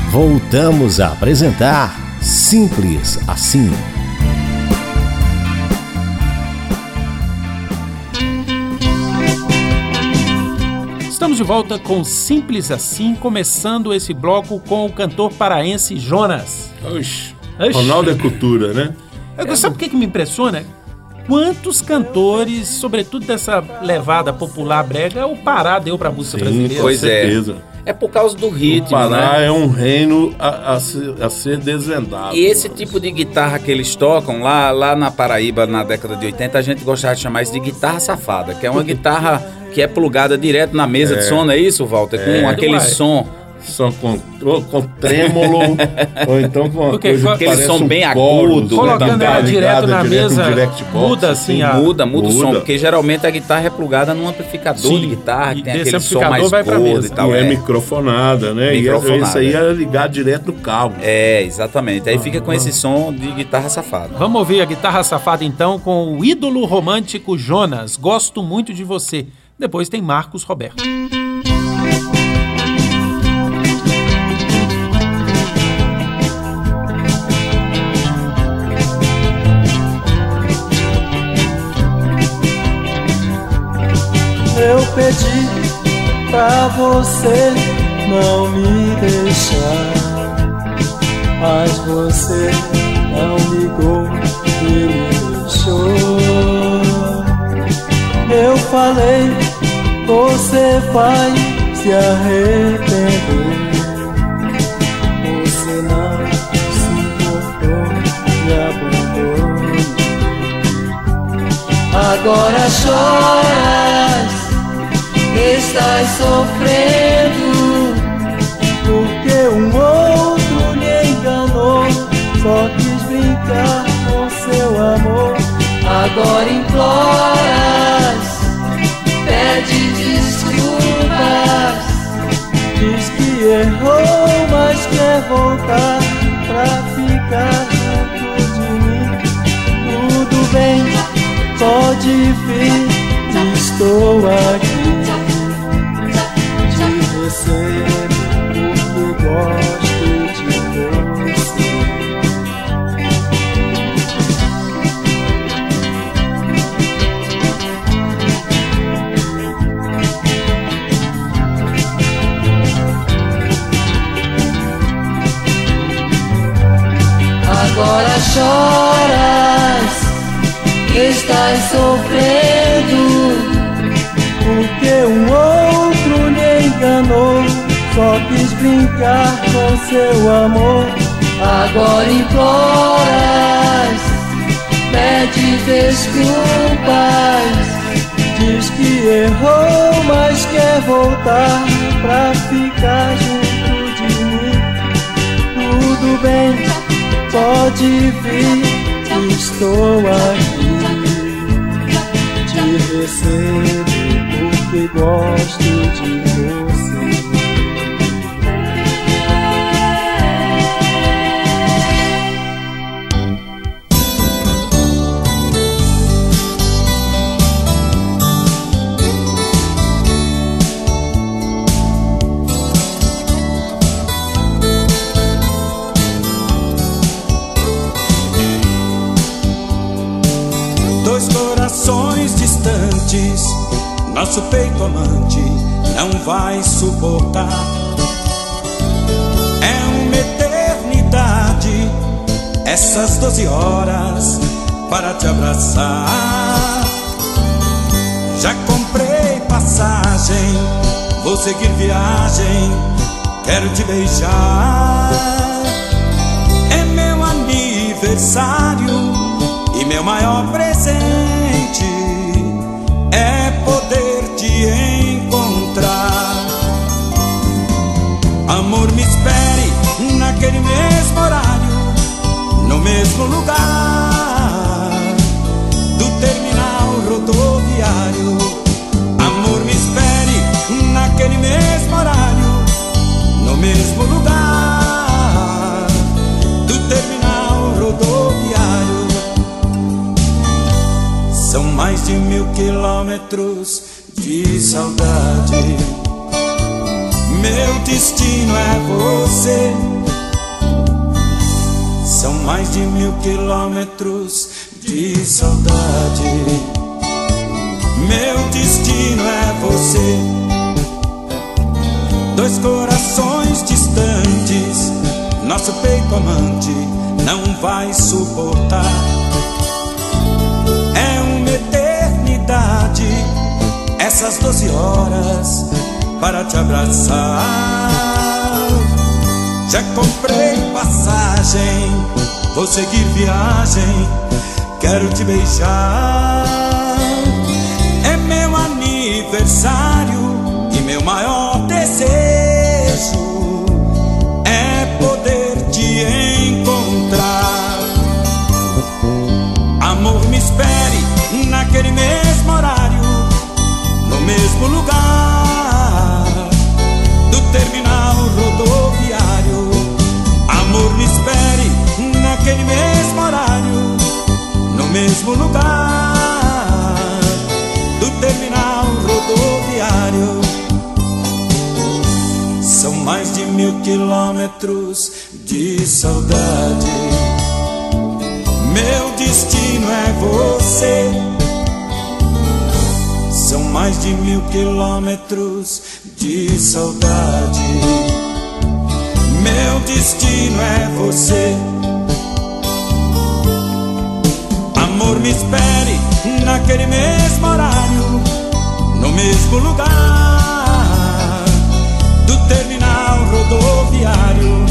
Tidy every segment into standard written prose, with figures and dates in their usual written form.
Voltamos a apresentar Simples Assim. Estamos de volta com Simples Assim, começando esse bloco com o cantor paraense Jonas. Oxi. Ronaldo é cultura, né? Sabe o que me impressiona? Quantos cantores, sobretudo dessa levada popular brega, o Pará deu pra música brasileira? Pois certeza. É por causa do ritmo, o Pará, né? É um reino a ser desvendado. E esse tipo de guitarra que eles tocam lá na Paraíba, na década de 80, a gente gostava de chamar isso de guitarra safada, que é uma guitarra que é plugada direto na mesa de som, não é isso, Walter? Com aquele som com trêmulo, ou então com uma coisa que aquele som bem chorus, agudo. Colocando ela direto na mesa, muda assim, muda o som, porque geralmente a guitarra é plugada num amplificador de guitarra, que tem aquele som mais gordo e tal. E é microfonada, né? Microfonada. E isso aí é ligado direto no cabo. É, exatamente. Aí fica com esse som de guitarra safada. Vamos ouvir a guitarra safada então com o ídolo romântico Jonas. Gosto muito de você. Depois tem Marcos Roberto. Eu pedi pra você não me deixar, mas você não ligou e me deixou. Eu falei, você vai se arrepender. Você não se importou e abandonou. Agora choras, estás sofrendo, porque um outro lhe enganou, só quis brincar com seu amor. Agora imploras, pede desculpas, diz que errou, mas quer voltar pra ficar junto de mim. Tudo bem, pode vir, estou aqui. Porque gosto de você. Agora choras, estás sofrendo, porque um outro lhe enganou, só quis brincar com seu amor. Agora imploras, pede desculpas, diz que errou, mas quer voltar pra ficar junto de mim. Tudo bem, pode vir, estou aqui. Te recebo porque gosto de você. Dois corações distantes, nosso peito amante não vai suportar. É uma eternidade, essas 12 horas para te abraçar. Já comprei passagem, vou seguir viagem, quero te beijar. É meu aniversário e meu maior presente é poder te encontrar. Amor, me espere naquele mesmo horário, no mesmo lugar do terminal rodoviário. Amor, me espere naquele mesmo horário, no mesmo lugar do terminal rodoviário. São mais de 1000 quilômetros de saudade. Meu destino é você, mais de 1000 quilômetros de saudade. Meu destino é você, dois corações distantes, nosso peito amante não vai suportar. É uma eternidade, essas 12 horas para te abraçar. Já comprei passagem, vou seguir viagem, quero te beijar. É meu aniversário e meu maior desejo é poder te encontrar. Amor, me espere naquele mesmo horário, no mesmo lugar do terminal rodoviário. Amor, me espere naquele mesmo horário, no mesmo lugar do terminal rodoviário. São mais de 1000 quilômetros de saudade. Meu destino é você. São mais de 1000 quilômetros de saudade. Meu destino é você. Amor, me espere naquele mesmo horário, no mesmo lugar do terminal rodoviário.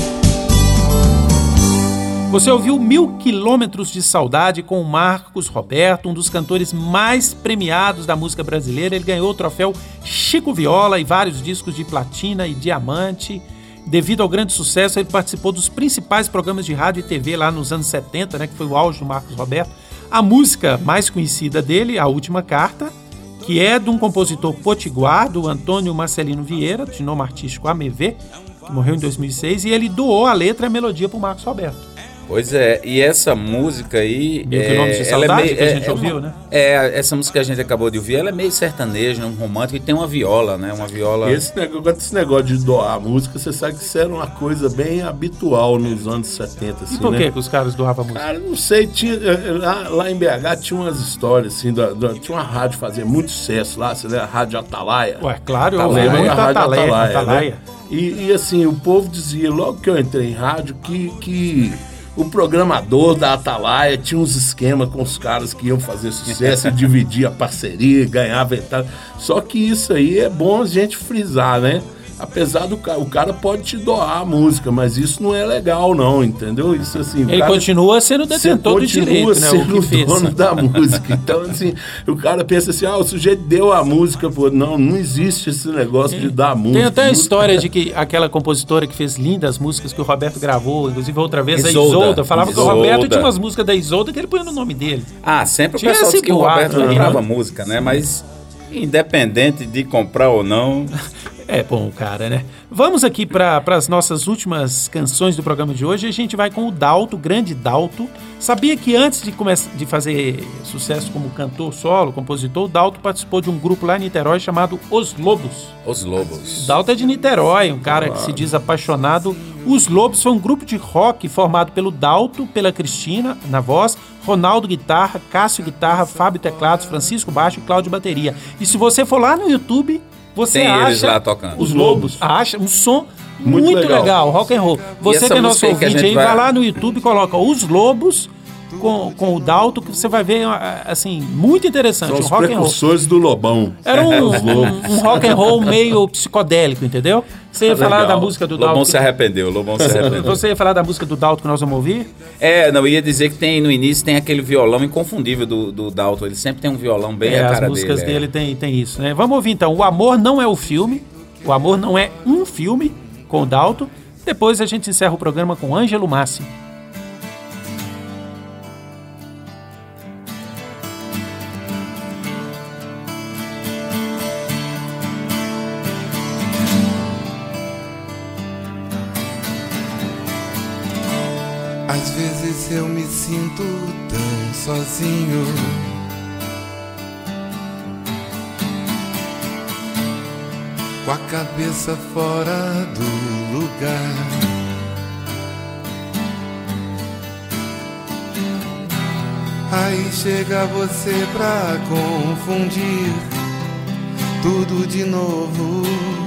Você ouviu 1000 quilômetros de saudade com o Marcos Roberto, um dos cantores mais premiados da música brasileira. Ele ganhou o troféu Chico Viola e vários discos de platina e diamante. Devido ao grande sucesso, ele participou dos principais programas de rádio e TV lá nos anos 70, né, que foi o auge do Marcos Roberto. A música mais conhecida dele, A Última Carta, que é de um compositor potiguar, do Antônio Marcelino Vieira, de nome artístico AMV, que morreu em 2006, e ele doou a letra e a melodia para o Marcos Roberto. Pois é, e essa música aí... 1000 quilômetros de saudade, meio, que a gente ouviu, né? Essa música que a gente acabou de ouvir, ela é meio sertaneja, um romântico, e tem uma viola, né? Uma viola... Esse negócio de doar a música, você sabe que isso era uma coisa bem habitual nos anos 70, assim, e por né? que os caras doavam a música? Cara, não sei, lá em BH tinha umas histórias, assim, tinha uma rádio que fazia muito sucesso lá, você lembra? A Rádio Atalaia. Ué, claro, eu Atalaia, ouvi muito a Rádio Atalaia. Né? E assim, o povo dizia, logo que eu entrei em rádio, que o programador da Atalaia tinha uns esquemas com os caras que iam fazer sucesso e dividir a parceria, ganhava entrada. Só que isso aí é bom a gente frisar, né? Apesar do o cara pode te doar a música, mas isso não é legal não, entendeu? Isso assim, ele continua sendo detentor do direito, né? Sendo o dono da música. Então assim, o cara pensa assim, o sujeito deu a música, pô, não existe esse negócio de dar música. Tem até a história de que aquela compositora que fez lindas músicas que o Roberto gravou, inclusive outra vez a Isolda, falava que o Roberto tinha umas músicas da Isolda que ele põe no nome dele. Sempre o pessoal diz que o Roberto comprava música, né? Mas independente de comprar ou não... É bom, cara, né? Vamos aqui para as nossas últimas canções do programa de hoje. A gente vai com o Dalto, o grande Dalto. Sabia que antes de fazer sucesso como cantor solo, compositor, o Dalto participou de um grupo lá em Niterói chamado Os Lobos. Os Lobos. O Dalto é de Niterói, um cara que se diz apaixonado. Os Lobos foi um grupo de rock formado pelo Dalto, pela Cristina, na voz, Ronaldo guitarra, Cássio guitarra, Fábio teclados, Francisco baixo e Cláudio bateria. E se você for lá no YouTube... Você tem acha eles lá tocando. Os Lobos acha um som muito legal, rock and roll. Você que é nosso ouvinte aí, vai lá no YouTube e coloca Os Lobos com o Dalto, que você vai ver, assim, muito interessante. São os rock precursores do Lobão. Era um rock and roll meio psicodélico, entendeu? Você ia falar da música do Dalto. Lobão se arrependeu. Você ia falar da música do Dalto que nós vamos ouvir? Não, ia dizer que no início tem aquele violão inconfundível do Dalto. Ele sempre tem um violão bem a cara dele. As músicas dele tem isso, né? Vamos ouvir então. O Amor Não É o Filme. O Amor Não É um Filme, com o Dalto. Depois a gente encerra o programa com Ângelo Massi. Às vezes eu me sinto tão sozinho, com a cabeça fora do lugar. Aí chega você pra confundir tudo de novo.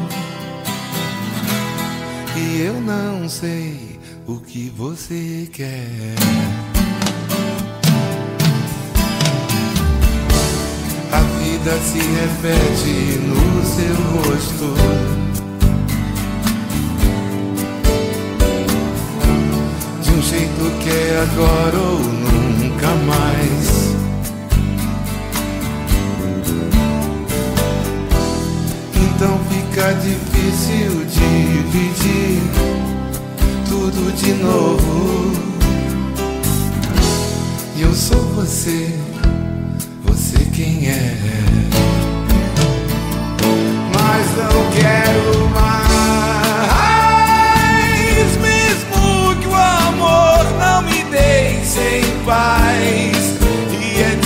E eu não sei o que você quer. A vida se repete no seu rosto. De um jeito que é agora ou nunca mais. Então fica difícil dividir tudo de novo. E eu sou você, você quem é. Mas não quero mais, mesmo que o amor não me deixe em paz. E é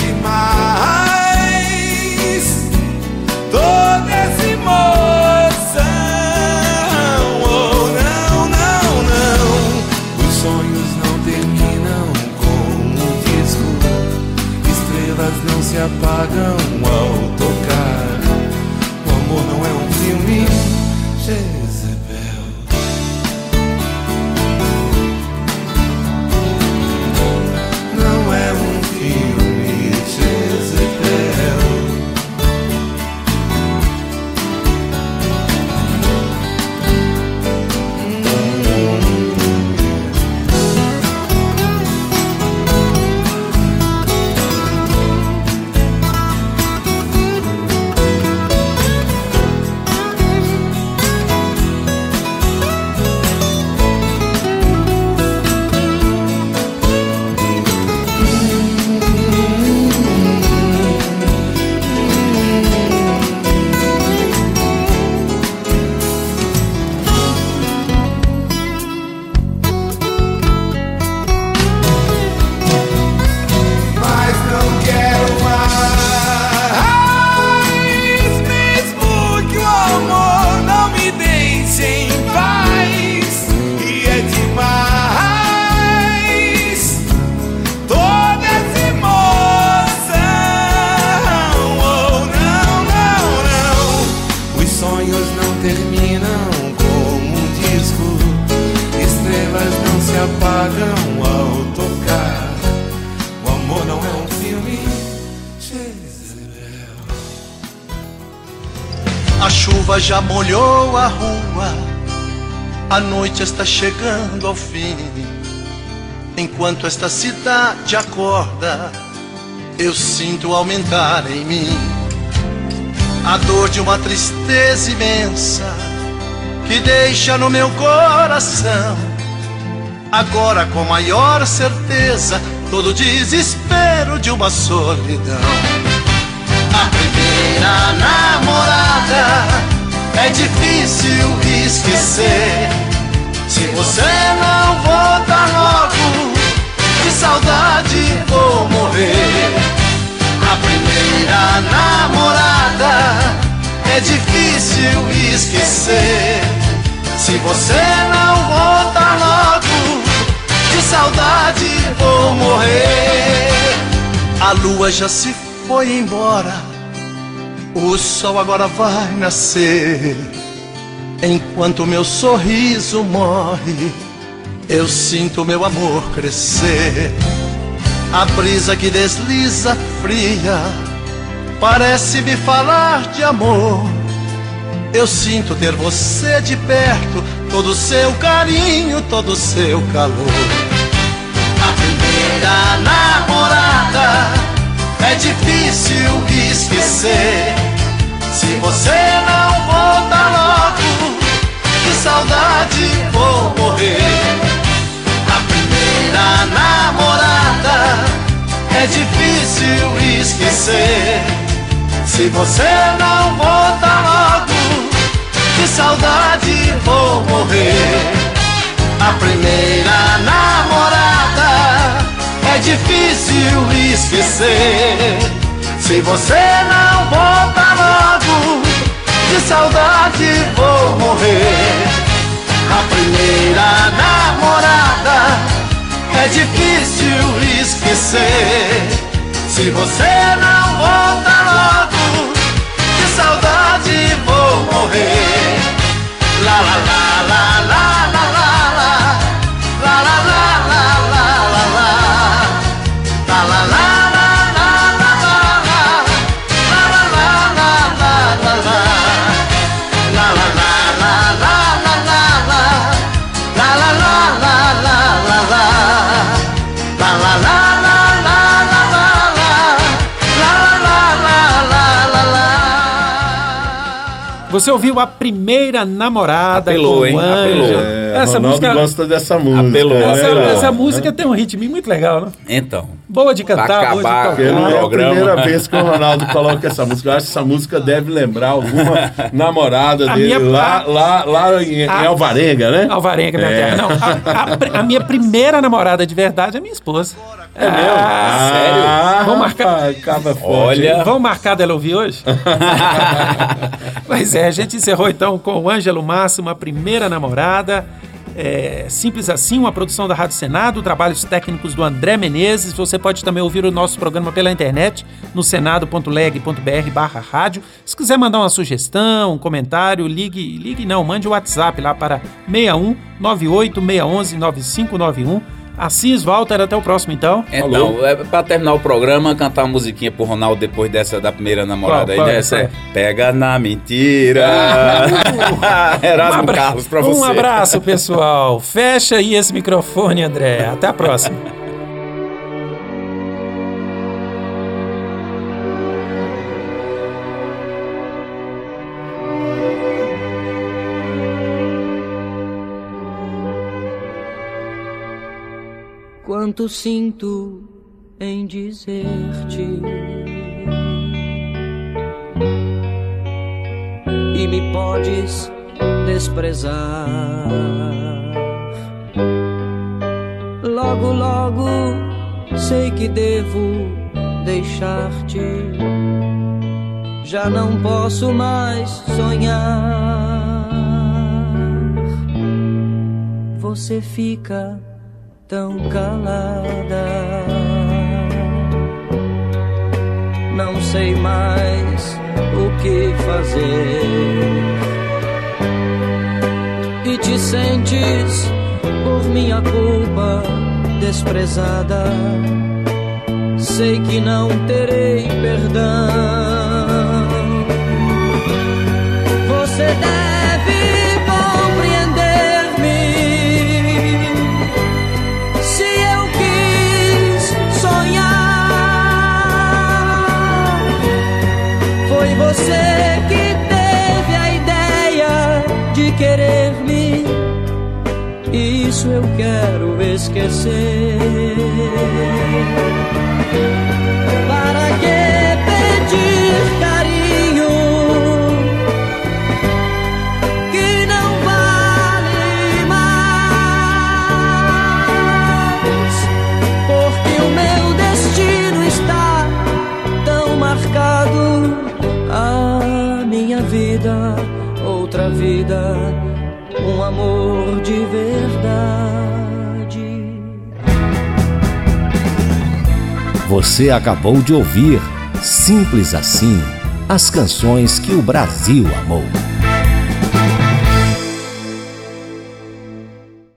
demais toda essa emoção. Oh, não, não, não. Os sonhos não terminam com um disco. Estrelas não se apagam ao tocar. O amor não é um filme, Jezebel. Não é um filme, Jezebel. A chuva já molhou a rua, a noite está chegando ao fim. Enquanto esta cidade acorda, eu sinto aumentar em mim a dor de uma tristeza imensa que deixa no meu coração, agora com maior certeza, todo o desespero de uma solidão. A primeira namorada é difícil esquecer. Se você não voltar logo, de saudade vou morrer. A primeira namorada é difícil esquecer. Se você não voltar logo, de saudade vou morrer. A lua já se foi embora, o sol agora vai nascer. Enquanto meu sorriso morre, eu sinto meu amor crescer. A brisa que desliza fria parece me falar de amor. Eu sinto ter você de perto, todo o seu carinho, todo o seu calor. A primeira namorada é difícil esquecer. Se você não voltar logo, de saudade vou morrer. A primeira namorada é difícil esquecer. Se você não voltar logo, de saudade vou morrer. A primeira namorada é difícil esquecer. Se você não voltar logo, de saudade vou morrer. A primeira namorada é difícil esquecer. Se você não volta logo, de saudade vou morrer. La la la la la la la la, la la la la la la la, la la la la la la la, la la la la la la la, la la la la la la la la, la la la la la la la, la la la la. Você ouviu A Primeira Namorada Apelou, com hein? Ângelo. Essa Essa música gosta dessa música. Apelou, né? Essa música tem um ritmo muito legal, né? Então, Boa de cantar, Pra boa de acabar Porque tocar. não é a programa. primeira vez que o Ronaldo coloca essa música. Eu acho que essa música deve lembrar alguma namorada A dele minha- lá em Alvarenga, né? Alvarenga, minha terra. Não, a minha primeira namorada de verdade é minha esposa. É mesmo? sério? Vamos marcar. Acaba forte. Olha. Vamos marcar dela ouvir hoje? Pois é, a gente encerrou então com o Ângelo Máximo, A Primeira Namorada. Simples Assim, uma produção da Rádio Senado, trabalhos técnicos do André Menezes. Você pode também ouvir o nosso programa pela internet no senado.leg.br/rádio. Se quiser mandar uma sugestão, um comentário, mande o WhatsApp lá para 61 98 611 9591. Assis, Walter, até o próximo então. Então, pra terminar o programa, cantar uma musiquinha pro Ronaldo depois dessa da primeira namorada aí, Qual? né? Essa é Pega na Mentira. Erasmo Carlos pra você. Um abraço, pessoal. Fecha aí esse microfone, André. Até a próxima. Quanto sinto em dizer-te e me podes desprezar. Logo, logo sei que devo deixar-te. Já não posso mais sonhar. Você fica tão calada, não sei mais o que fazer. E te sentes por minha culpa desprezada. Sei que não terei perdão. Você deve compreender-me. Se eu quis sonhar, foi você que teve a ideia de querer-me. Isso eu quero esquecer. Para que pedir carinho que não vale mais? Porque o meu destino está tão marcado. A minha vida, outra vida, um amor de verdade. Você acabou de ouvir Simples Assim, as canções que o Brasil amou.